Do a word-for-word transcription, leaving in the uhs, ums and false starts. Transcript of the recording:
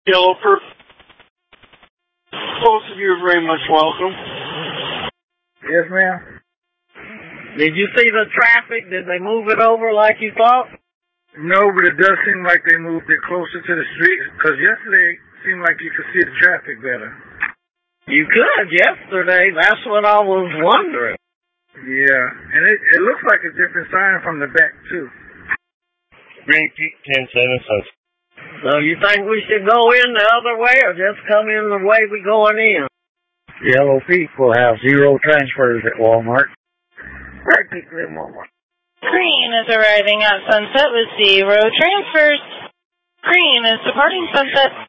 Yellow Purple. Both of you are very much welcome. Yes, ma'am. Did you see the traffic? Did they move it over like you thought? No, but it does seem like they moved it closer to the street, because yesterday it seemed like you could see the traffic better. You could yesterday. That's what I was wondering. Yeah, and it, it looks like a different sign from the back, too. Green Peak, ten seven cents. So you think we should go in the other way or just come in the way we going in? Yellow Peak will have zero transfers at Walmart. Red Peak at Walmart. Green is arriving at Sunset with zero transfers. Green is departing Sunset.